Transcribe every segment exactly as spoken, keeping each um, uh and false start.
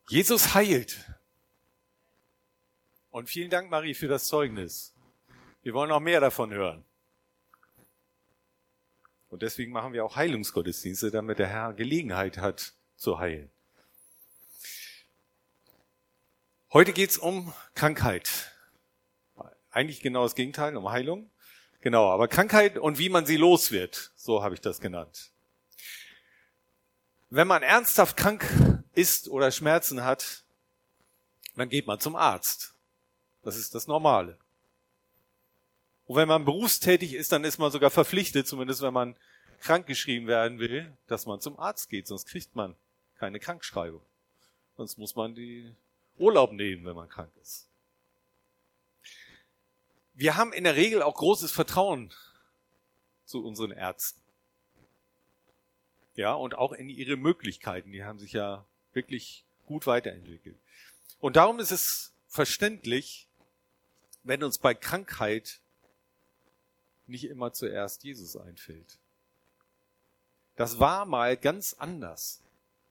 Jesus heilt. Und vielen Dank, Marie, für das Zeugnis. Wir wollen noch mehr davon hören. Und deswegen machen wir auch Heilungsgottesdienste, damit der Herr Gelegenheit hat, zu heilen. Heute geht es um Krankheit. Eigentlich genau das Gegenteil, um Heilung. Genau, aber Krankheit und wie man sie los wird, so habe ich das genannt. Wenn man ernsthaft krank ist oder Schmerzen hat, dann geht man zum Arzt. Das ist das Normale. Und wenn man berufstätig ist, dann ist man sogar verpflichtet, zumindest wenn man krankgeschrieben werden will, dass man zum Arzt geht, sonst kriegt man keine Krankschreibung. Sonst muss man die Urlaub nehmen, wenn man krank ist. Wir haben in der Regel auch großes Vertrauen zu unseren Ärzten. Ja, und auch in ihre Möglichkeiten. Die haben sich ja wirklich gut weiterentwickelt. Und darum ist es verständlich, wenn uns bei Krankheit nicht immer zuerst Jesus einfällt. Das war mal ganz anders.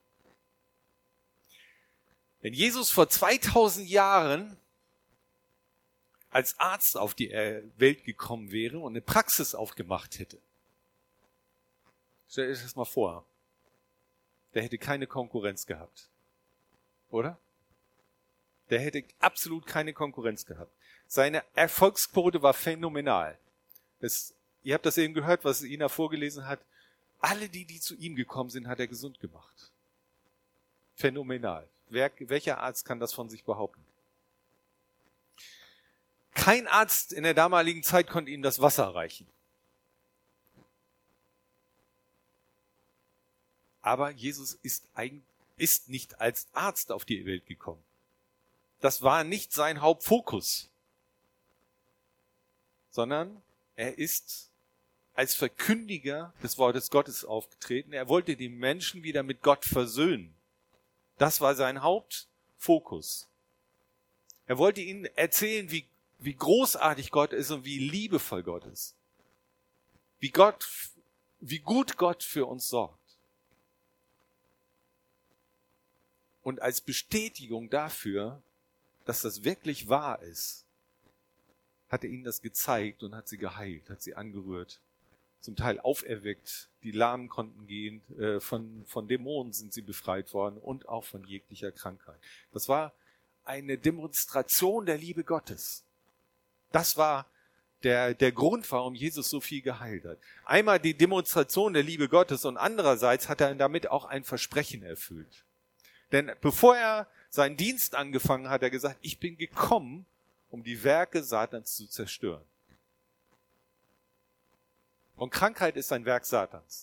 Wenn Jesus vor zweitausend Jahren als Arzt auf die Welt gekommen wäre und eine Praxis aufgemacht hätte, stellt euch das mal vor, der hätte keine Konkurrenz gehabt. Oder? Der hätte absolut keine Konkurrenz gehabt. Seine Erfolgsquote war phänomenal. Das, ihr habt das eben gehört, was Ina vorgelesen hat. Alle, die, die zu ihm gekommen sind, hat er gesund gemacht. Phänomenal. Wer, welcher Arzt kann das von sich behaupten? Kein Arzt in der damaligen Zeit konnte ihm das Wasser reichen. Aber Jesus ist, ein, ist nicht als Arzt auf die Welt gekommen. Das war nicht sein Hauptfokus, sondern er ist als Verkündiger des Wortes Gottes aufgetreten. Er wollte die Menschen wieder mit Gott versöhnen. Das war sein Hauptfokus. Er wollte ihnen erzählen, wie, wie großartig Gott ist und wie liebevoll Gott ist. Wie Gott, wie gut Gott für uns sorgt. Und als Bestätigung dafür, dass das wirklich wahr ist, hat er ihnen das gezeigt und hat sie geheilt, hat sie angerührt, zum Teil auferweckt. Die Lahmen konnten gehen, äh, von, von Dämonen sind sie befreit worden und auch von jeglicher Krankheit. Das war eine Demonstration der Liebe Gottes. Das war der, der Grund, warum Jesus so viel geheilt hat. Einmal die Demonstration der Liebe Gottes und andererseits hat er damit auch ein Versprechen erfüllt. Denn bevor er seinen Dienst angefangen hat, hat er gesagt, ich bin gekommen, um die Werke Satans zu zerstören. Und Krankheit ist ein Werk Satans.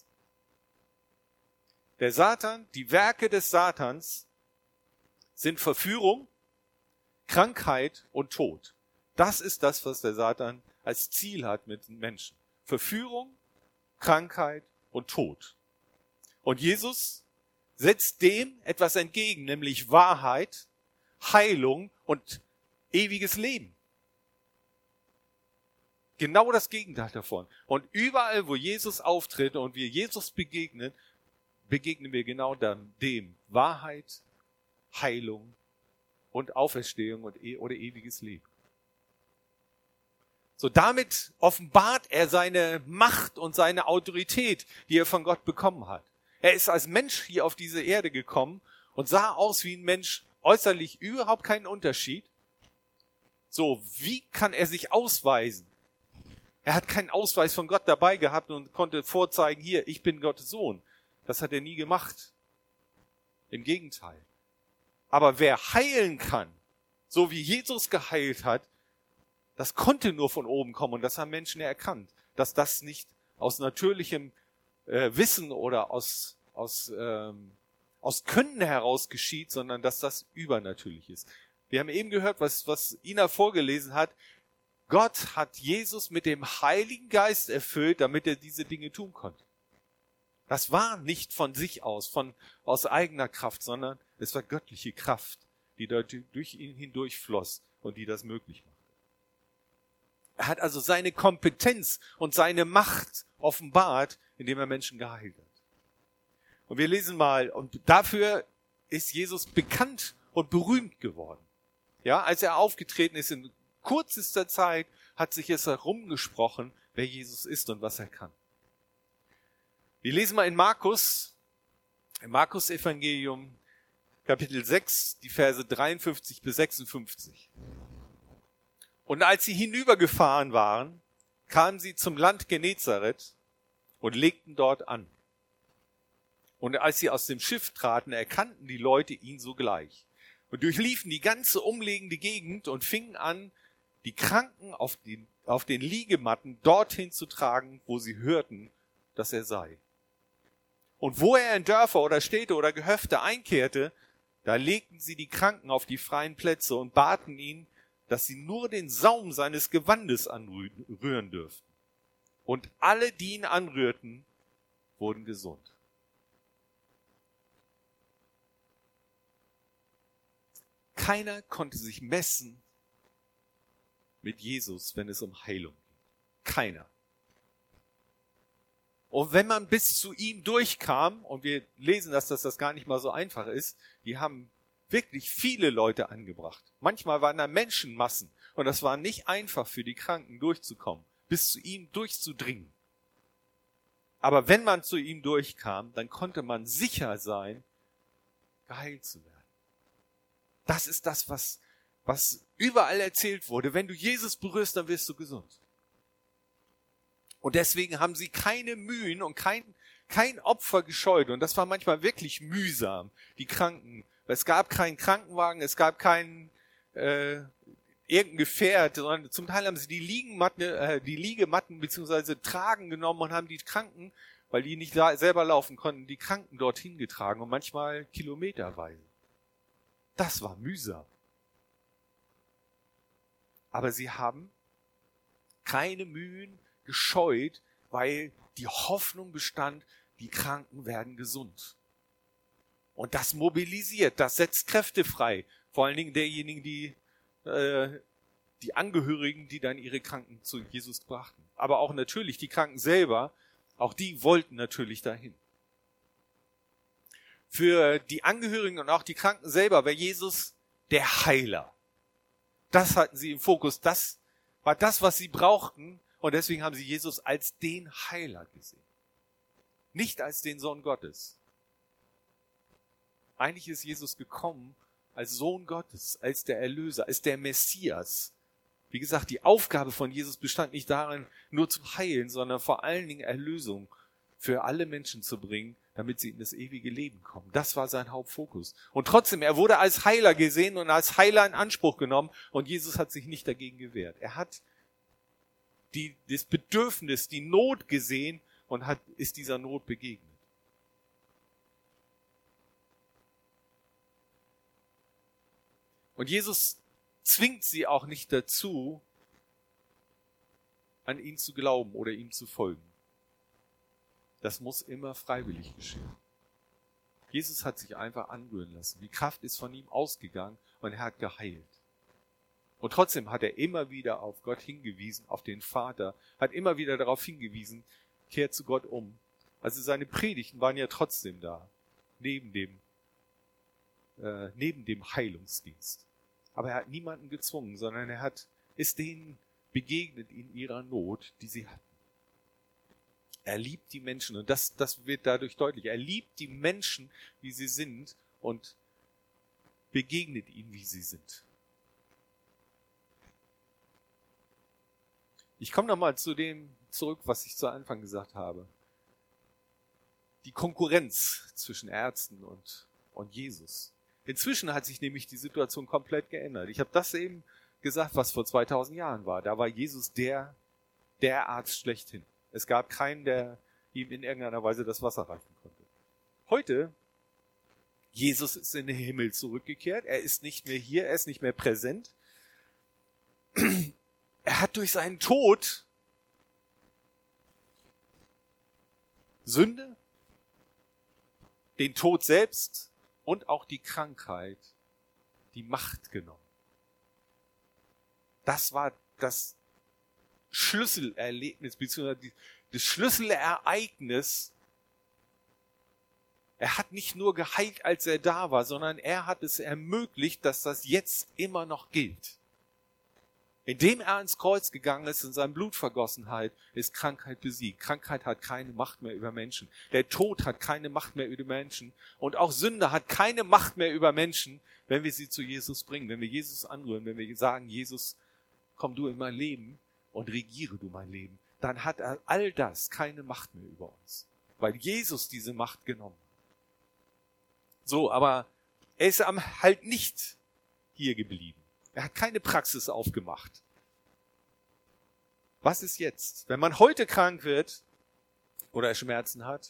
Der Satan, die Werke des Satans sind Verführung, Krankheit und Tod. Das ist das, was der Satan als Ziel hat mit den Menschen. Verführung, Krankheit und Tod. Und Jesus setzt dem etwas entgegen, nämlich Wahrheit, Heilung und ewiges Leben. Genau das Gegenteil davon. Und überall, wo Jesus auftritt und wir Jesus begegnen, begegnen wir genau dann dem Wahrheit, Heilung und Auferstehung und e- oder ewiges Leben. So, damit offenbart er seine Macht und seine Autorität, die er von Gott bekommen hat. Er ist als Mensch hier auf diese Erde gekommen und sah aus wie ein Mensch, äußerlich überhaupt keinen Unterschied. So, wie kann er sich ausweisen? Er hat keinen Ausweis von Gott dabei gehabt und konnte vorzeigen, hier, ich bin Gottes Sohn. Das hat er nie gemacht. Im Gegenteil. Aber wer heilen kann, so wie Jesus geheilt hat, das konnte nur von oben kommen und das haben Menschen erkannt, dass das nicht aus natürlichem äh, Wissen oder aus, aus, ähm, aus Können heraus geschieht, sondern dass das übernatürlich ist. Wir haben eben gehört, was, was Ina vorgelesen hat. Gott hat Jesus mit dem Heiligen Geist erfüllt, damit er diese Dinge tun konnte. Das war nicht von sich aus, von aus eigener Kraft, sondern es war göttliche Kraft, die durch ihn hindurch floss und die das möglich machte. Er hat also seine Kompetenz und seine Macht offenbart, indem er Menschen geheilt hat. Und wir lesen mal, und dafür ist Jesus bekannt und berühmt geworden. Ja, als er aufgetreten ist in kürzester Zeit, hat sich es herumgesprochen, wer Jesus ist und was er kann. Wir lesen mal in Markus, im Markus-Evangelium, Kapitel sechs, die Verse dreiundfünfzig bis sechsundfünfzig. Und als sie hinübergefahren waren, kamen sie zum Land Genezareth und legten dort an. Und als sie aus dem Schiff traten, erkannten die Leute ihn sogleich und durchliefen die ganze umliegende Gegend und fingen an, die Kranken auf den, auf den Liegematten dorthin zu tragen, wo sie hörten, dass er sei. Und wo er in Dörfer oder Städte oder Gehöfte einkehrte, da legten sie die Kranken auf die freien Plätze und baten ihn, dass sie nur den Saum seines Gewandes anrühren dürften. Und alle, die ihn anrührten, wurden gesund. Keiner konnte sich messen mit Jesus, wenn es um Heilung ging. Keiner. Und wenn man bis zu ihm durchkam, und wir lesen, dass das, das gar nicht mal so einfach ist, die haben wirklich viele Leute angebracht. Manchmal waren da Menschenmassen und das war nicht einfach für die Kranken durchzukommen, bis zu ihm durchzudringen. Aber wenn man zu ihm durchkam, dann konnte man sicher sein, geheilt zu werden. Das ist das, was, was überall erzählt wurde. Wenn du Jesus berührst, dann wirst du gesund. Und deswegen haben sie keine Mühen und kein, kein Opfer gescheut. Und das war manchmal wirklich mühsam, die Kranken. Es gab keinen Krankenwagen, es gab kein äh, irgendein Gefährt, sondern zum Teil haben sie die Liegematten, äh, die Liegematten bzw. Tragen genommen und haben die Kranken, weil die nicht la- selber laufen konnten, die Kranken dorthin getragen und manchmal kilometerweise. Das war mühsam. Aber sie haben keine Mühen gescheut, weil die Hoffnung bestand, die Kranken werden gesund. Und das mobilisiert, das setzt Kräfte frei. Vor allen Dingen derjenigen, die, äh, die Angehörigen, die dann ihre Kranken zu Jesus brachten. Aber auch natürlich die Kranken selber, auch die wollten natürlich dahin. Für die Angehörigen und auch die Kranken selber war Jesus der Heiler. Das hatten sie im Fokus. Das war das, was sie brauchten. Und deswegen haben sie Jesus als den Heiler gesehen. Nicht als den Sohn Gottes. Eigentlich ist Jesus gekommen als Sohn Gottes, als der Erlöser, als der Messias. Wie gesagt, die Aufgabe von Jesus bestand nicht darin, nur zu heilen, sondern vor allen Dingen Erlösung für alle Menschen zu bringen, damit sie in das ewige Leben kommen. Das war sein Hauptfokus. Und trotzdem, er wurde als Heiler gesehen und als Heiler in Anspruch genommen und Jesus hat sich nicht dagegen gewehrt. Er hat die, das Bedürfnis, die Not gesehen und hat, ist dieser Not begegnet. Und Jesus zwingt sie auch nicht dazu, an ihn zu glauben oder ihm zu folgen. Das muss immer freiwillig geschehen. Jesus hat sich einfach anrühren lassen. Die Kraft ist von ihm ausgegangen und er hat geheilt. Und trotzdem hat er immer wieder auf Gott hingewiesen, auf den Vater, hat immer wieder darauf hingewiesen, kehrt zu Gott um. Also seine Predigten waren ja trotzdem da, neben dem, äh, neben dem Heilungsdienst. Aber er hat niemanden gezwungen, sondern er hat, ist denen begegnet in ihrer Not, die sie hatten. Er liebt die Menschen und das, das wird dadurch deutlich. Er liebt die Menschen, wie sie sind und begegnet ihnen, wie sie sind. Ich komme nochmal zu dem zurück, was ich zu Anfang gesagt habe. Die Konkurrenz zwischen Ärzten und, und Jesus. Inzwischen hat sich nämlich die Situation komplett geändert. Ich habe das eben gesagt, was vor zweitausend Jahren war. Da war Jesus der, der Arzt schlechthin. Es gab keinen, der ihm in irgendeiner Weise das Wasser reichen konnte. Heute, Jesus ist in den Himmel zurückgekehrt. Er ist nicht mehr hier, er ist nicht mehr präsent. Er hat durch seinen Tod Sünde, den Tod selbst und auch die Krankheit, die Macht genommen. Das war das Schlüsselerlebnis, beziehungsweise das Schlüsselereignis Er hat nicht nur geheilt, als er da war, sondern er hat es ermöglicht, dass das jetzt immer noch gilt. Indem er ans Kreuz gegangen ist und sein Blut vergossen hat, ist Krankheit besiegt. Krankheit hat keine Macht mehr über Menschen. Der Tod hat keine Macht mehr über Menschen. Und auch Sünde hat keine Macht mehr über Menschen, wenn wir sie zu Jesus bringen, wenn wir Jesus anrühren, wenn wir sagen, Jesus, komm du in mein Leben und regiere du mein Leben. Dann hat all das keine Macht mehr über uns, weil Jesus diese Macht genommen hat. So, aber er ist halt nicht hier geblieben. Er hat keine Praxis aufgemacht. Was ist jetzt? Wenn man heute krank wird oder Schmerzen hat,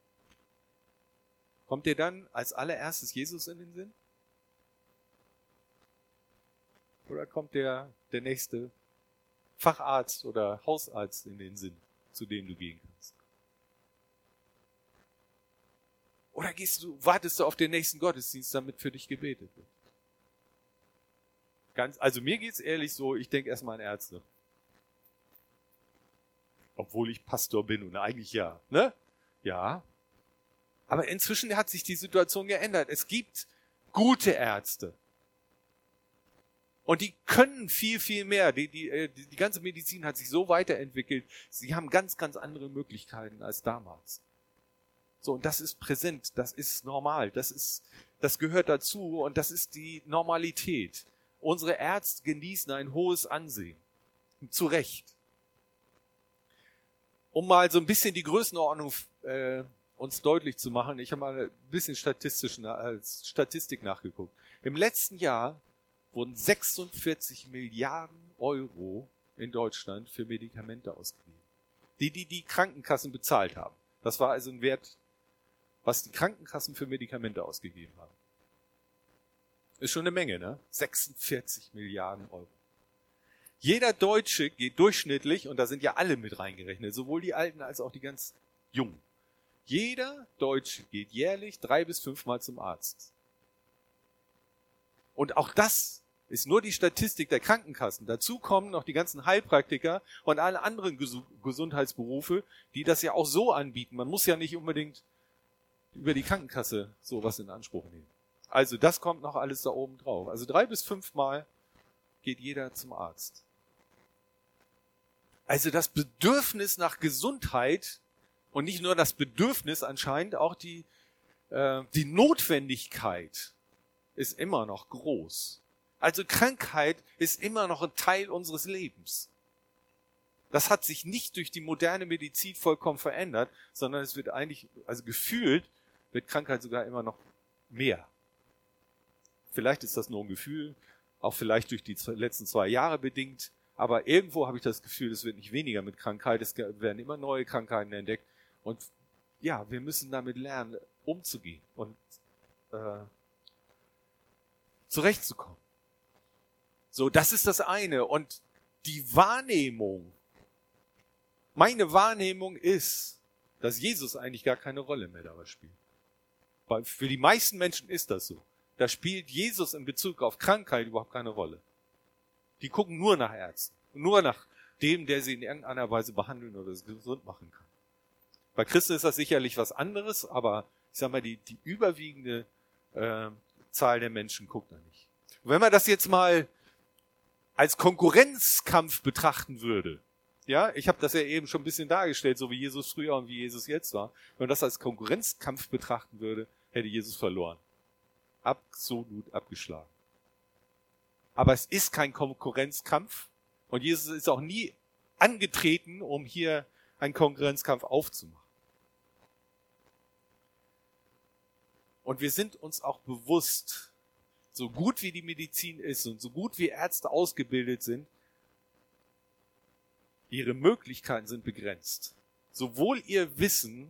kommt dir dann als allererstes Jesus in den Sinn? Oder kommt der, der nächste Facharzt oder Hausarzt in den Sinn, zu dem du gehen kannst? Oder gehst du, wartest du auf den nächsten Gottesdienst, damit für dich gebetet wird? Ganz, also mir geht's ehrlich so, ich denke erstmal an Ärzte. Obwohl ich Pastor bin und eigentlich ja, ne? Ja. Aber inzwischen hat sich die Situation geändert. Es gibt gute Ärzte. Und die können viel, viel mehr. Die, die, die, die ganze Medizin hat sich so weiterentwickelt. Sie haben ganz, ganz andere Möglichkeiten als damals. So, und das ist präsent, das ist normal, das ist, das gehört dazu und das ist die Normalität. Unsere Ärzte genießen ein hohes Ansehen. Zu Recht. Um mal so ein bisschen die Größenordnung äh, uns deutlich zu machen, ich habe mal ein bisschen statistisch, als Statistik nachgeguckt. Im letzten Jahr wurden sechsundvierzig Milliarden Euro in Deutschland für Medikamente ausgegeben. Die, die die Krankenkassen bezahlt haben. Das war also ein Wert, was die Krankenkassen für Medikamente ausgegeben haben. Ist schon eine Menge, ne? sechsundvierzig Milliarden Euro. Jeder Deutsche geht durchschnittlich, und da sind ja alle mit reingerechnet, sowohl die Alten als auch die ganz Jungen. Jeder Deutsche geht jährlich drei bis fünfmal zum Arzt. Und auch das ist nur die Statistik der Krankenkassen. Dazu kommen noch die ganzen Heilpraktiker und alle anderen Gesundheitsberufe, die das ja auch so anbieten. Man muss ja nicht unbedingt über die Krankenkasse sowas in Anspruch nehmen. Also das kommt noch alles da oben drauf. Also drei bis fünfmal geht jeder zum Arzt. Also das Bedürfnis nach Gesundheit und nicht nur das Bedürfnis, anscheinend auch die, äh, die Notwendigkeit ist immer noch groß. Also Krankheit ist immer noch ein Teil unseres Lebens. Das hat sich nicht durch die moderne Medizin vollkommen verändert, sondern es wird eigentlich, also gefühlt, wird Krankheit sogar immer noch mehr. Vielleicht ist das nur ein Gefühl, auch vielleicht durch die letzten zwei Jahre bedingt, aber irgendwo habe ich das Gefühl, es wird nicht weniger mit Krankheit, es werden immer neue Krankheiten entdeckt und ja, wir müssen damit lernen, umzugehen und äh, zurechtzukommen. So, das ist das eine. Und die Wahrnehmung, meine Wahrnehmung ist, dass Jesus eigentlich gar keine Rolle mehr dabei spielt. Weil für die meisten Menschen ist das so. Da spielt Jesus in Bezug auf Krankheit überhaupt keine Rolle. Die gucken nur nach Ärzten. Nur nach dem, der sie in irgendeiner Weise behandeln oder gesund machen kann. Bei Christen ist das sicherlich was anderes, aber ich sag mal, die, die überwiegende äh, Zahl der Menschen guckt da nicht. Und wenn man das jetzt mal als Konkurrenzkampf betrachten würde, ja, ich habe das ja eben schon ein bisschen dargestellt, so wie Jesus früher und wie Jesus jetzt war. Wenn man das als Konkurrenzkampf betrachten würde, hätte Jesus verloren. Absolut abgeschlagen. Aber es ist kein Konkurrenzkampf und Jesus ist auch nie angetreten, um hier einen Konkurrenzkampf aufzumachen. Und wir sind uns auch bewusst, so gut wie die Medizin ist und so gut wie Ärzte ausgebildet sind, ihre Möglichkeiten sind begrenzt. Sowohl ihr Wissen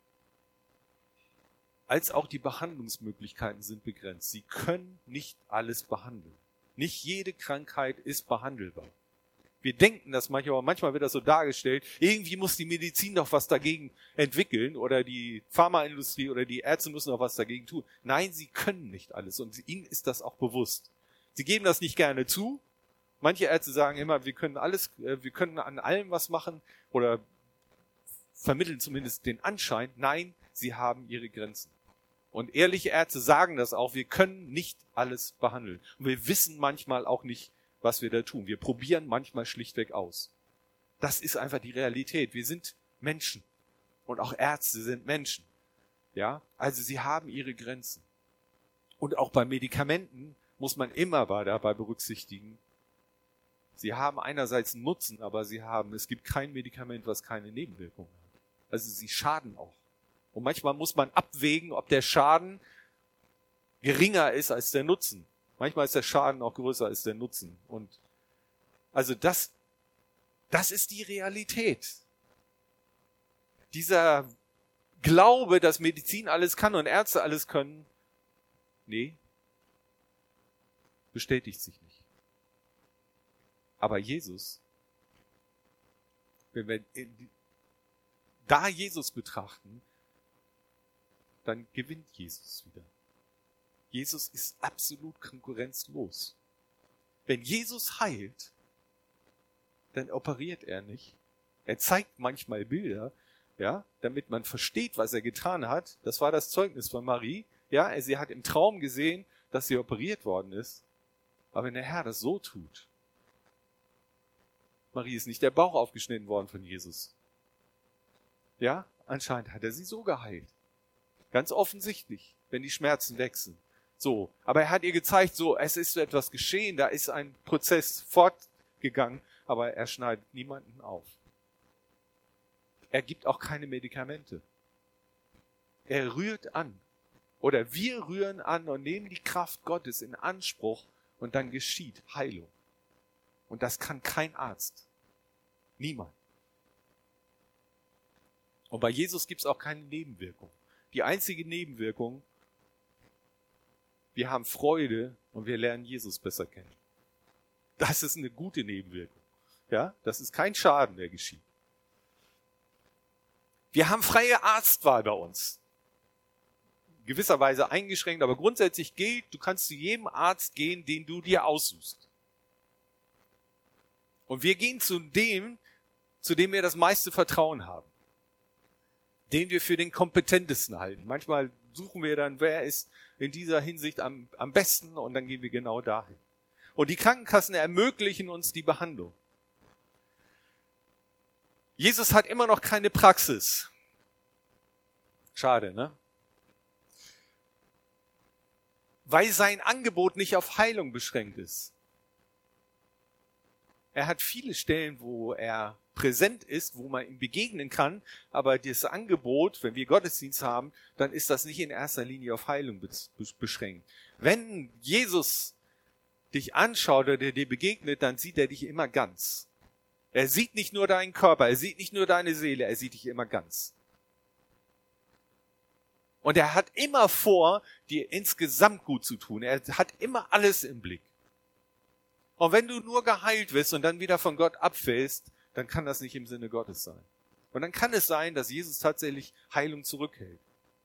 als auch die Behandlungsmöglichkeiten sind begrenzt. Sie können nicht alles behandeln. Nicht jede Krankheit ist behandelbar. Wir denken das manchmal, aber manchmal wird das so dargestellt, irgendwie muss die Medizin doch was dagegen entwickeln oder die Pharmaindustrie oder die Ärzte müssen doch was dagegen tun. Nein, sie können nicht alles und ihnen ist das auch bewusst. Sie geben das nicht gerne zu. Manche Ärzte sagen immer, wir können alles, wir können an allem was machen oder vermitteln zumindest den Anschein. Nein, sie haben ihre Grenzen. Und ehrliche Ärzte sagen das auch, wir können nicht alles behandeln. Und wir wissen manchmal auch nicht, was wir da tun. Wir probieren manchmal schlichtweg aus. Das ist einfach die Realität. Wir sind Menschen. Und auch Ärzte sind Menschen. Ja, also sie haben ihre Grenzen. Und auch bei Medikamenten muss man immer dabei berücksichtigen, sie haben einerseits einen Nutzen, aber sie haben, es gibt kein Medikament, was keine Nebenwirkungen hat. Also sie schaden auch. Und manchmal muss man abwägen, ob der Schaden geringer ist als der Nutzen. Manchmal ist der Schaden auch größer als der Nutzen. Und also das, das ist die Realität. Dieser Glaube, dass Medizin alles kann und Ärzte alles können, nee, bestätigt sich nicht. Aber Jesus, wenn wir da Jesus betrachten, dann gewinnt Jesus wieder. Jesus ist absolut konkurrenzlos. Wenn Jesus heilt, dann operiert er nicht. Er zeigt manchmal Bilder, ja, damit man versteht, was er getan hat. Das war das Zeugnis von Marie. Ja, sie hat im Traum gesehen, dass sie operiert worden ist. Aber wenn der Herr das so tut, Marie ist nicht der Bauch aufgeschnitten worden von Jesus. Ja, anscheinend hat er sie so geheilt. Ganz offensichtlich, wenn die Schmerzen wechseln. So, aber er hat ihr gezeigt, so, es ist so etwas geschehen, da ist ein Prozess fortgegangen, aber er schneidet niemanden auf. Er gibt auch keine Medikamente. Er rührt an. Oder wir rühren an und nehmen die Kraft Gottes in Anspruch und dann geschieht Heilung. Und das kann kein Arzt. Niemand. Und bei Jesus gibt es auch keine Nebenwirkung. Die einzige Nebenwirkung, wir haben Freude und wir lernen Jesus besser kennen. Das ist eine gute Nebenwirkung. Ja, das ist kein Schaden, der geschieht. Wir haben freie Arztwahl bei uns. Gewisserweise eingeschränkt, aber grundsätzlich gilt, du kannst zu jedem Arzt gehen, den du dir aussuchst. Und wir gehen zu dem, zu dem wir das meiste Vertrauen haben. Den wir für den kompetentesten halten. Manchmal suchen wir dann, wer ist in dieser Hinsicht am, am besten, und dann gehen wir genau dahin. Und die Krankenkassen ermöglichen uns die Behandlung. Jesus hat immer noch keine Praxis. Schade, ne? Weil sein Angebot nicht auf Heilung beschränkt ist. Er hat viele Stellen, wo er präsent ist, wo man ihm begegnen kann, aber das Angebot, wenn wir Gottesdienst haben, dann ist das nicht in erster Linie auf Heilung beschränkt. Wenn Jesus dich anschaut oder dir begegnet, dann sieht er dich immer ganz. Er sieht nicht nur deinen Körper, er sieht nicht nur deine Seele, er sieht dich immer ganz. Und er hat immer vor, dir insgesamt gut zu tun. Er hat immer alles im Blick. Und wenn du nur geheilt wirst und dann wieder von Gott abfällst, dann kann das nicht im Sinne Gottes sein. Und dann kann es sein, dass Jesus tatsächlich Heilung zurückhält.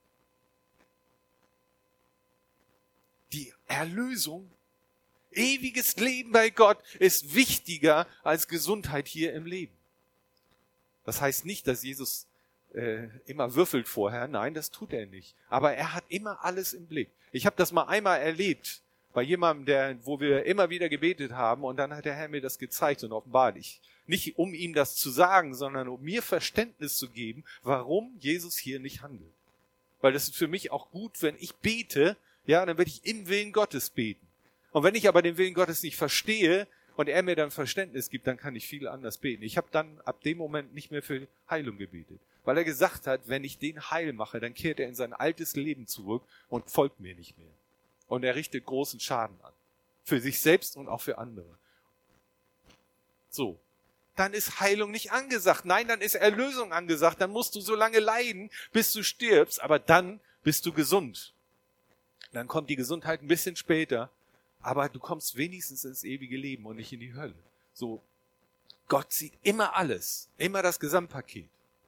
Die Erlösung, ewiges Leben bei Gott ist wichtiger als Gesundheit hier im Leben. Das heißt nicht, dass Jesus äh, immer würfelt vorher. Nein, das tut er nicht. Aber er hat immer alles im Blick. Ich habe das mal einmal erlebt bei jemandem, der, wo wir immer wieder gebetet haben, und dann hat der Herr mir das gezeigt und offenbart. Ich, nicht um ihm das zu sagen, sondern um mir Verständnis zu geben, warum Jesus hier nicht handelt. Weil das ist für mich auch gut, wenn ich bete, ja, dann werde ich im Willen Gottes beten. Und wenn ich aber den Willen Gottes nicht verstehe und er mir dann Verständnis gibt, dann kann ich viel anders beten. Ich habe dann ab dem Moment nicht mehr für Heilung gebetet, weil er gesagt hat, wenn ich den heil mache, dann kehrt er in sein altes Leben zurück und folgt mir nicht mehr. Und er richtet großen Schaden an. Für sich selbst und auch für andere. So. Dann ist Heilung nicht angesagt. Nein, dann ist Erlösung angesagt. Dann musst du so lange leiden, bis du stirbst. Aber dann bist du gesund. Dann kommt die Gesundheit ein bisschen später. Aber du kommst wenigstens ins ewige Leben und nicht in die Hölle. So. Gott sieht immer alles. Immer das Gesamtpaket.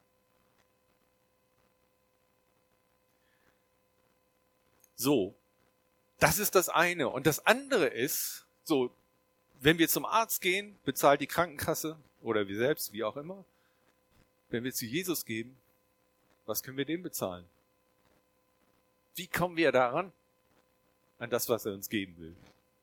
So. Das ist das eine. Und das andere ist, so, wenn wir zum Arzt gehen, bezahlt die Krankenkasse oder wir selbst, wie auch immer. Wenn wir zu Jesus geben, was können wir dem bezahlen? Wie kommen wir daran? An das, was er uns geben will.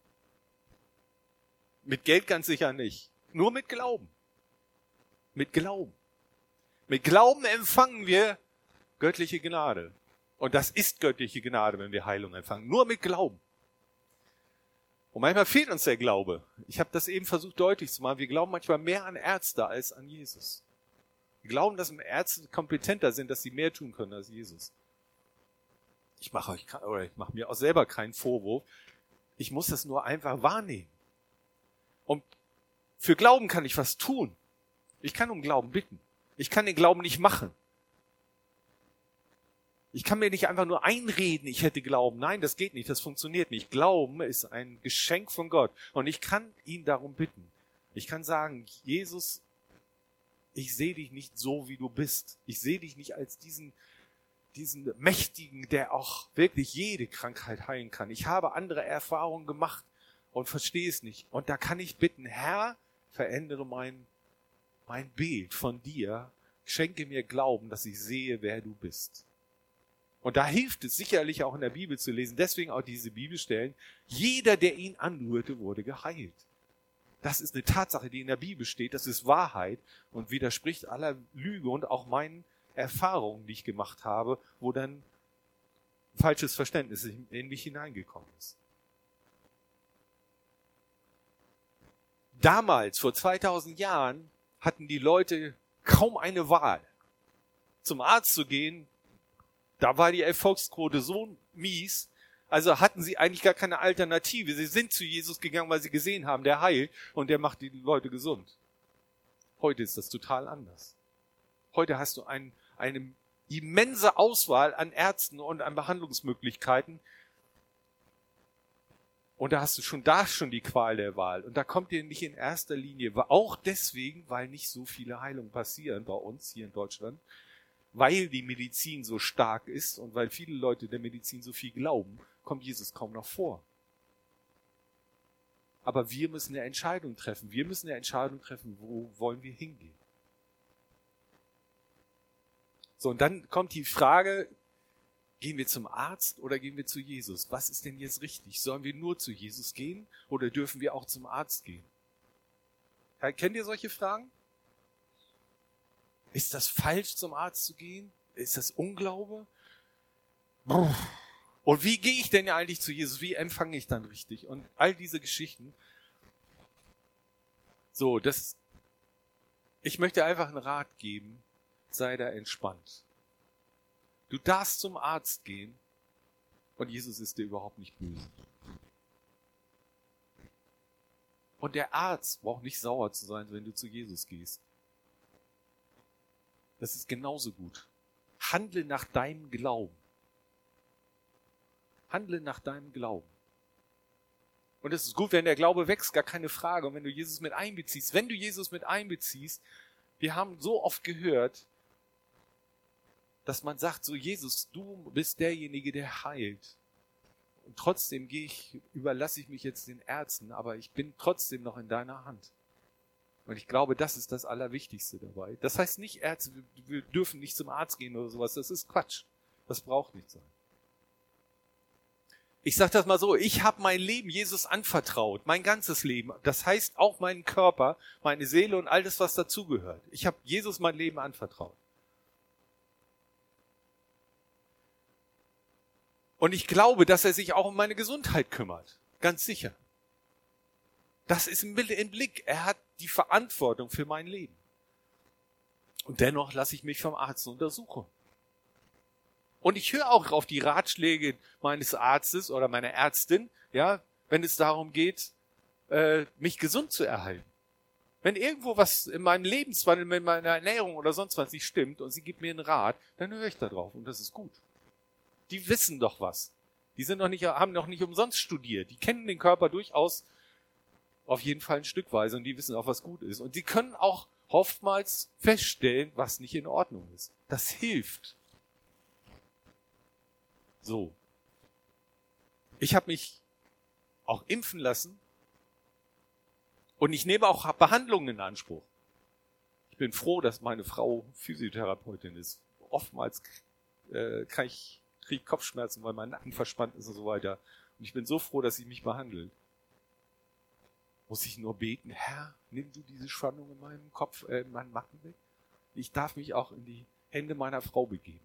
Mit Geld ganz sicher nicht. Nur mit Glauben. Mit Glauben. Mit Glauben empfangen wir göttliche Gnade. Und das ist göttliche Gnade, wenn wir Heilung empfangen. Nur mit Glauben. Und manchmal fehlt uns der Glaube. Ich habe das eben versucht deutlich zu machen. Wir glauben manchmal mehr an Ärzte als an Jesus. Wir glauben, dass Ärzte kompetenter sind, dass sie mehr tun können als Jesus. Ich mache euch, oder ich mache mir auch selber keinen Vorwurf. Ich muss das nur einfach wahrnehmen. Und für Glauben kann ich was tun. Ich kann um Glauben bitten. Ich kann den Glauben nicht machen. Ich kann mir nicht einfach nur einreden, ich hätte Glauben. Nein, das geht nicht, das funktioniert nicht. Glauben ist ein Geschenk von Gott. Und ich kann ihn darum bitten. Ich kann sagen, Jesus, ich sehe dich nicht so, wie du bist. Ich sehe dich nicht als diesen, diesen Mächtigen, der auch wirklich jede Krankheit heilen kann. Ich habe andere Erfahrungen gemacht und verstehe es nicht. Und da kann ich bitten, Herr, verändere mein, mein Bild von dir. Schenke mir Glauben, dass ich sehe, wer du bist. Und da hilft es sicherlich auch in der Bibel zu lesen. Deswegen auch diese Bibelstellen. Jeder, der ihn anrührte, wurde geheilt. Das ist eine Tatsache, die in der Bibel steht. Das ist Wahrheit und widerspricht aller Lüge und auch meinen Erfahrungen, die ich gemacht habe, wo dann falsches Verständnis in mich hineingekommen ist. Damals, vor zweitausend Jahren, hatten die Leute kaum eine Wahl. Zum Arzt zu gehen, da war die Erfolgsquote so mies, also hatten sie eigentlich gar keine Alternative. Sie sind zu Jesus gegangen, weil sie gesehen haben, der heilt und der macht die Leute gesund. Heute ist das total anders. Heute hast du ein, eine immense Auswahl an Ärzten und an Behandlungsmöglichkeiten. Und da hast du schon da schon die Qual der Wahl. Und da kommt dir nicht in erster Linie, auch deswegen, weil nicht so viele Heilungen passieren bei uns hier in Deutschland, weil die Medizin so stark ist und weil viele Leute der Medizin so viel glauben, kommt Jesus kaum noch vor. Aber wir müssen eine Entscheidung treffen. Wir müssen eine Entscheidung treffen, wo wollen wir hingehen. So, und dann kommt die Frage, gehen wir zum Arzt oder gehen wir zu Jesus? Was ist denn jetzt richtig? Sollen wir nur zu Jesus gehen oder dürfen wir auch zum Arzt gehen? Kennt ihr solche Fragen? Ist das falsch, zum Arzt zu gehen? Ist das Unglaube? Und wie gehe ich denn eigentlich zu Jesus? Wie empfange ich dann richtig? Und all diese Geschichten. So, das, ich möchte einfach einen Rat geben. Sei da entspannt. Du darfst zum Arzt gehen und Jesus ist dir überhaupt nicht böse. Und der Arzt braucht nicht sauer zu sein, wenn du zu Jesus gehst. Das ist genauso gut. Handle nach deinem Glauben. Handle nach deinem Glauben. Und es ist gut, wenn der Glaube wächst, gar keine Frage. Und wenn du Jesus mit einbeziehst, wenn du Jesus mit einbeziehst, wir haben so oft gehört, dass man sagt, so Jesus, du bist derjenige, der heilt. Und trotzdem gehe ich, überlasse ich mich jetzt den Ärzten, aber ich bin trotzdem noch in deiner Hand. Und ich glaube, das ist das Allerwichtigste dabei. Das heißt nicht, Ärzte, wir dürfen nicht zum Arzt gehen oder sowas. Das ist Quatsch. Das braucht nicht sein. Ich sage das mal so, ich habe mein Leben Jesus anvertraut, mein ganzes Leben. Das heißt auch meinen Körper, meine Seele und all das, was dazugehört. Ich habe Jesus mein Leben anvertraut. Und ich glaube, dass er sich auch um meine Gesundheit kümmert. Ganz sicher. Das ist im Blick. Er hat die Verantwortung für mein Leben. Und dennoch lasse ich mich vom Arzt untersuchen. Und ich höre auch auf die Ratschläge meines Arztes oder meiner Ärztin, ja, wenn es darum geht, äh, mich gesund zu erhalten. Wenn irgendwo was in meinem Lebenswandel, mit meiner Ernährung oder sonst was nicht stimmt und sie gibt mir einen Rat, dann höre ich da drauf und das ist gut. Die wissen doch was. Die sind noch nicht, haben noch nicht umsonst studiert. Die kennen den Körper durchaus auf jeden Fall ein Stückweise und die wissen auch, was gut ist. Und die können auch oftmals feststellen, was nicht in Ordnung ist. Das hilft. So. Ich habe mich auch impfen lassen und ich nehme auch Behandlungen in Anspruch. Ich bin froh, dass meine Frau Physiotherapeutin ist. Oftmals äh, kann ich kriege ich Kopfschmerzen, weil mein Nacken verspannt ist und so weiter. Und ich bin so froh, dass sie mich behandelt. Muss ich nur beten, Herr, nimm du diese Spannung in meinem Kopf, äh, in meinem Nacken weg? Ich darf mich auch in die Hände meiner Frau begeben.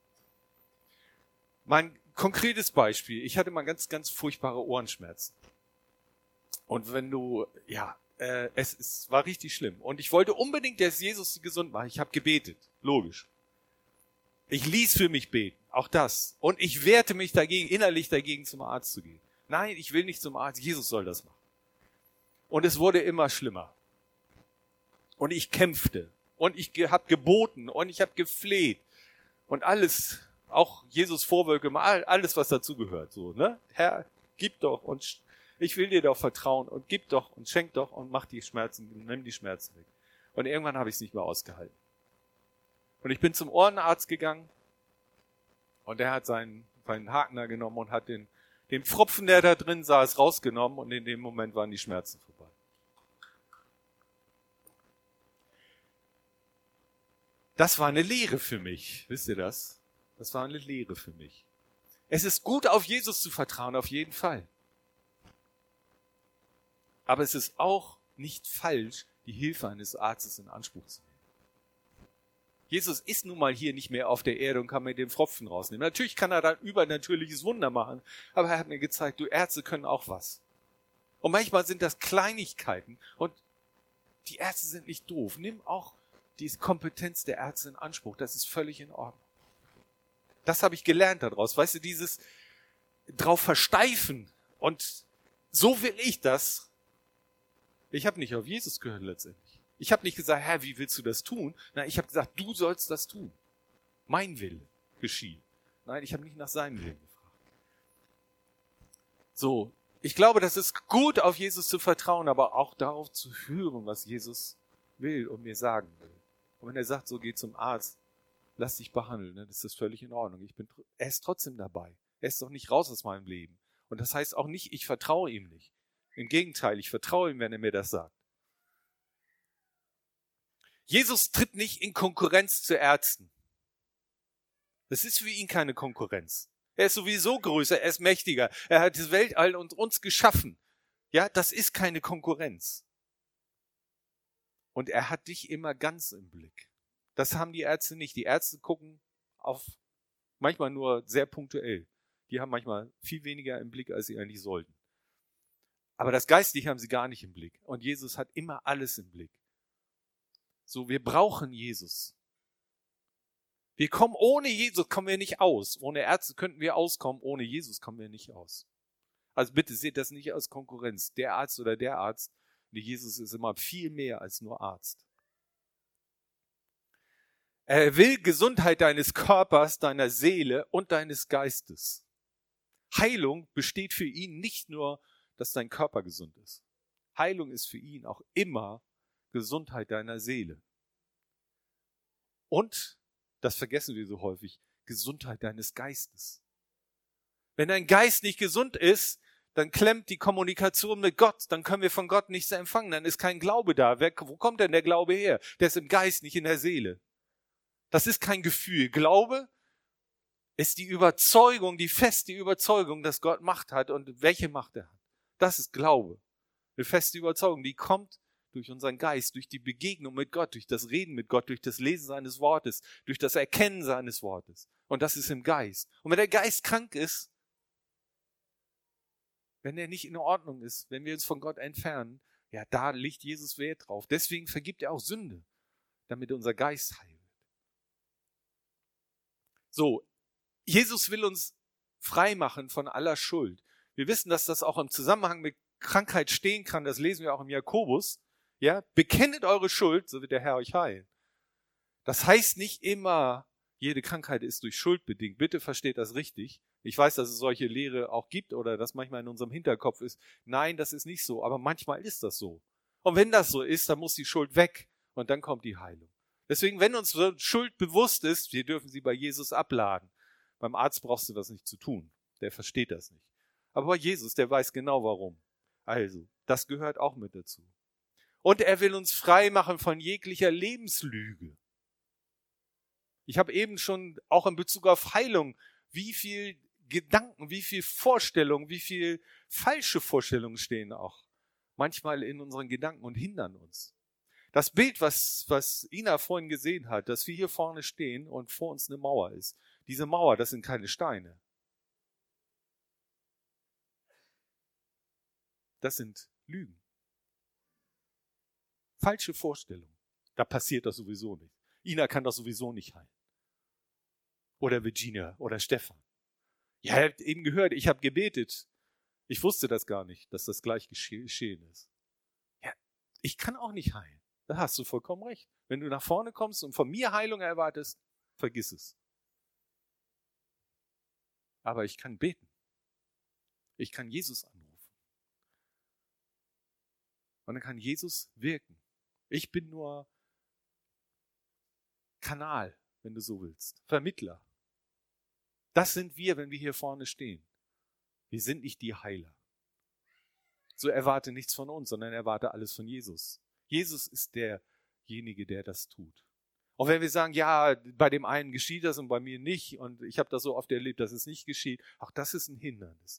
Mein konkretes Beispiel, ich hatte mal ganz, ganz furchtbare Ohrenschmerzen. Und wenn du, ja, äh, es, es war richtig schlimm. Und ich wollte unbedingt, dass Jesus sie gesund macht. Ich habe gebetet, logisch. Ich ließ für mich beten, auch das. Und ich wehrte mich dagegen, innerlich dagegen, zum Arzt zu gehen. Nein, ich will nicht zum Arzt, Jesus soll das machen. Und es wurde immer schlimmer. Und ich kämpfte. Und ich ge- habe geboten. Und ich habe gefleht. Und alles, auch Jesus Vorwürfe, alles, was dazugehört. So, ne? Herr, gib doch und sch- ich will dir doch vertrauen. Und gib doch und schenk doch und mach die Schmerzen, nimm die Schmerzen weg. Und irgendwann habe ich es nicht mehr ausgehalten. Und ich bin zum Ohrenarzt gegangen. Und er hat seinen, seinen Haken da genommen und hat den Den Pfropfen, der da drin saß, rausgenommen und in dem Moment waren die Schmerzen vorbei. Das war eine Lehre für mich. Wisst ihr das? Das war eine Lehre für mich. Es ist gut, auf Jesus zu vertrauen, auf jeden Fall. Aber es ist auch nicht falsch, die Hilfe eines Arztes in Anspruch zu nehmen. Jesus ist nun mal hier nicht mehr auf der Erde und kann mir den Pfropfen rausnehmen. Natürlich kann er da ein übernatürliches Wunder machen, aber er hat mir gezeigt, du Ärzte können auch was. Und manchmal sind das Kleinigkeiten und die Ärzte sind nicht doof. Nimm auch die Kompetenz der Ärzte in Anspruch, das ist völlig in Ordnung. Das habe ich gelernt daraus. Weißt du, dieses drauf versteifen und so will ich das. Ich habe nicht auf Jesus gehört letztendlich. Ich habe nicht gesagt, Herr, wie willst du das tun? Nein, ich habe gesagt, du sollst das tun. Mein Wille geschieht. Nein, ich habe nicht nach seinem Willen gefragt. So, ich glaube, das ist gut, auf Jesus zu vertrauen, aber auch darauf zu hören, was Jesus will und mir sagen will. Und wenn er sagt, so geh zum Arzt, lass dich behandeln, dann ist das völlig in Ordnung. Ich bin, er ist trotzdem dabei. Er ist doch nicht raus aus meinem Leben. Und das heißt auch nicht, ich vertraue ihm nicht. Im Gegenteil, ich vertraue ihm, wenn er mir das sagt. Jesus tritt nicht in Konkurrenz zu Ärzten. Das ist für ihn keine Konkurrenz. Er ist sowieso größer, er ist mächtiger. Er hat das Weltall und uns geschaffen. Ja, das ist keine Konkurrenz. Und er hat dich immer ganz im Blick. Das haben die Ärzte nicht. Die Ärzte gucken auf manchmal nur sehr punktuell. Die haben manchmal viel weniger im Blick, als sie eigentlich sollten. Aber das Geistliche haben sie gar nicht im Blick. Und Jesus hat immer alles im Blick. So, wir brauchen Jesus. Wir kommen ohne Jesus, kommen wir nicht aus. Ohne Ärzte könnten wir auskommen, ohne Jesus kommen wir nicht aus. Also bitte seht das nicht als Konkurrenz. Der Arzt oder der Arzt. Jesus ist immer viel mehr als nur Arzt. Er will Gesundheit deines Körpers, deiner Seele und deines Geistes. Heilung besteht für ihn nicht nur, dass dein Körper gesund ist. Heilung ist für ihn auch immer Gesundheit deiner Seele. Und, das vergessen wir so häufig, Gesundheit deines Geistes. Wenn dein Geist nicht gesund ist, dann klemmt die Kommunikation mit Gott, dann können wir von Gott nichts empfangen, dann ist kein Glaube da. Wer, wo kommt denn der Glaube her? Der ist im Geist, nicht in der Seele. Das ist kein Gefühl. Glaube ist die Überzeugung, die feste Überzeugung, dass Gott Macht hat und welche Macht er hat. Das ist Glaube. Eine feste Überzeugung, die kommt durch unseren Geist, durch die Begegnung mit Gott, durch das Reden mit Gott, durch das Lesen seines Wortes, durch das Erkennen seines Wortes. Und das ist im Geist. Und wenn der Geist krank ist, wenn er nicht in Ordnung ist, wenn wir uns von Gott entfernen, ja, da legt Jesus Wert drauf. Deswegen vergibt er auch Sünde, damit unser Geist heil wird. So, Jesus will uns frei machen von aller Schuld. Wir wissen, dass das auch im Zusammenhang mit Krankheit stehen kann. Das lesen wir auch im Jakobus. Ja, bekennet eure Schuld, so wird der Herr euch heilen. Das heißt nicht immer, jede Krankheit ist durch Schuld bedingt. Bitte versteht das richtig. Ich weiß, dass es solche Lehre auch gibt oder das manchmal in unserem Hinterkopf ist. Nein, das ist nicht so, aber manchmal ist das so. Und wenn das so ist, dann muss die Schuld weg und dann kommt die Heilung. Deswegen, wenn uns Schuld bewusst ist, wir dürfen sie bei Jesus abladen. Beim Arzt brauchst du das nicht zu tun. Der versteht das nicht. Aber bei Jesus, der weiß genau warum. Also, das gehört auch mit dazu. Und er will uns frei machen von jeglicher Lebenslüge. Ich habe eben schon auch in Bezug auf Heilung, wie viel Gedanken, wie viel Vorstellungen, wie viel falsche Vorstellungen stehen auch manchmal in unseren Gedanken und hindern uns. Das Bild, was, was Ina vorhin gesehen hat, dass wir hier vorne stehen und vor uns eine Mauer ist. Diese Mauer, das sind keine Steine. Das sind Lügen. Falsche Vorstellungen. Da passiert das sowieso nicht. Ina kann das sowieso nicht heilen. Oder Virginia oder Stefan. Ja, ihr habt eben gehört, ich habe gebetet. Ich wusste das gar nicht, dass das gleich geschehen ist. Ja, ich kann auch nicht heilen. Da hast du vollkommen recht. Wenn du nach vorne kommst und von mir Heilung erwartest, vergiss es. Aber ich kann beten. Ich kann Jesus anrufen. Und dann kann Jesus wirken. Ich bin nur Kanal, wenn du so willst. Vermittler. Das sind wir, wenn wir hier vorne stehen. Wir sind nicht die Heiler. So erwarte nichts von uns, sondern erwarte alles von Jesus. Jesus ist derjenige, der das tut. Auch wenn wir sagen, ja, bei dem einen geschieht das und bei mir nicht und ich habe das so oft erlebt, dass es nicht geschieht, auch das ist ein Hindernis.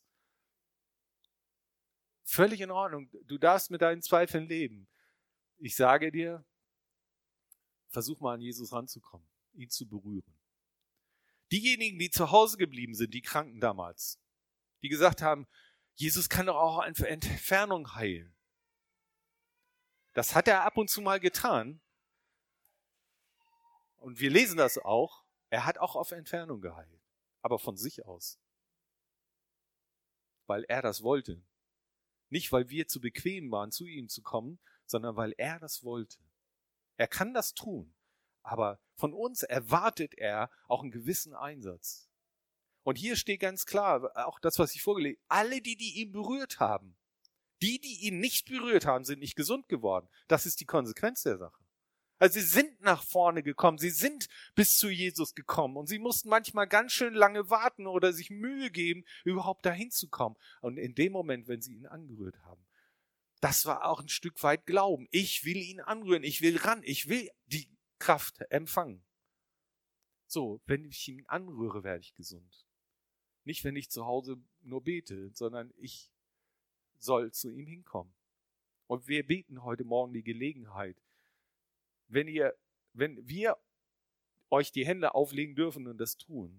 Völlig in Ordnung, du darfst mit deinen Zweifeln leben. Ich sage dir, versuch mal an Jesus ranzukommen, ihn zu berühren. Diejenigen, die zu Hause geblieben sind, die Kranken damals, die gesagt haben, Jesus kann doch auch eine Entfernung heilen. Das hat er ab und zu mal getan. Und wir lesen das auch. Er hat auch auf Entfernung geheilt. Aber von sich aus. Weil er das wollte. Nicht, weil wir zu bequem waren, zu ihm zu kommen, sondern weil er das wollte. Er kann das tun. Aber von uns erwartet er auch einen gewissen Einsatz. Und hier steht ganz klar, auch das, was ich vorgelegt habe, alle, die, die ihn berührt haben, die, die ihn nicht berührt haben, sind nicht gesund geworden. Das ist die Konsequenz der Sache. Also sie sind nach vorne gekommen, sie sind bis zu Jesus gekommen und sie mussten manchmal ganz schön lange warten oder sich Mühe geben, überhaupt dahin zu kommen. Und in dem Moment, wenn sie ihn angerührt haben, das war auch ein Stück weit Glauben. Ich will ihn anrühren, ich will ran, ich will die Kraft empfangen. So, wenn ich ihn anrühre, werde ich gesund. Nicht, wenn ich zu Hause nur bete, sondern ich soll zu ihm hinkommen. Und wir beten heute Morgen die Gelegenheit, wenn ihr, wenn wir euch die Hände auflegen dürfen und das tun,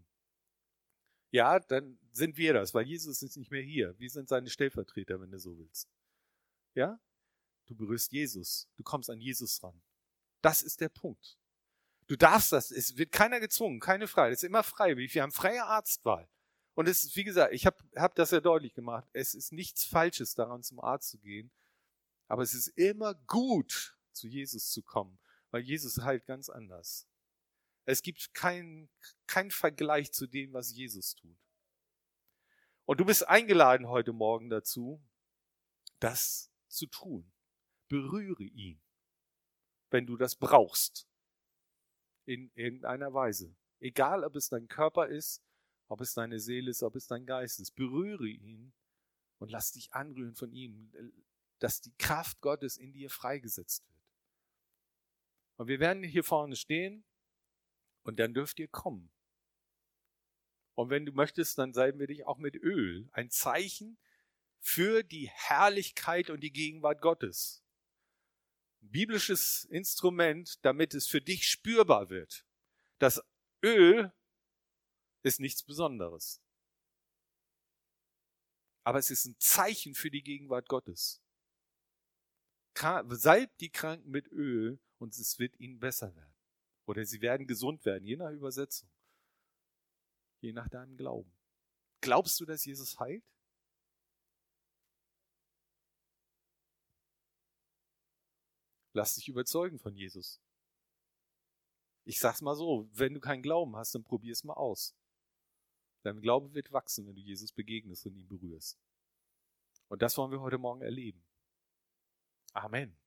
ja, dann sind wir das, weil Jesus ist nicht mehr hier. Wir sind seine Stellvertreter, wenn du so willst. Ja? Du berührst Jesus. Du kommst an Jesus ran. Das ist der Punkt. Du darfst das. Es wird keiner gezwungen, keine Freiheit. Es ist immer freiwillig. Wir haben freie Arztwahl. Und es ist, wie gesagt, ich habe hab das ja deutlich gemacht. Es ist nichts Falsches daran, zum Arzt zu gehen. Aber es ist immer gut, zu Jesus zu kommen. Weil Jesus heilt ganz anders. Es gibt keinen kein Vergleich zu dem, was Jesus tut. Und du bist eingeladen heute Morgen dazu, das zu tun. Berühre ihn, wenn du das brauchst. In irgendeiner Weise. Egal, ob es dein Körper ist, ob es deine Seele ist, ob es dein Geist ist. Berühre ihn und lass dich anrühren von ihm, dass die Kraft Gottes in dir freigesetzt wird. Und wir werden hier vorne stehen und dann dürft ihr kommen. Und wenn du möchtest, dann salben wir dich auch mit Öl. Ein Zeichen für die Herrlichkeit und die Gegenwart Gottes. Ein biblisches Instrument, damit es für dich spürbar wird. Das Öl ist nichts Besonderes. Aber es ist ein Zeichen für die Gegenwart Gottes. Salbt die Kranken mit Öl und es wird ihnen besser werden. Oder sie werden gesund werden, je nach Übersetzung. Je nach deinem Glauben. Glaubst du, dass Jesus heilt? Lass dich überzeugen von Jesus. Ich sag's mal so, wenn du keinen Glauben hast, dann probier es mal aus. Dein Glaube wird wachsen, wenn du Jesus begegnest und ihn berührst. Und das wollen wir heute Morgen erleben. Amen.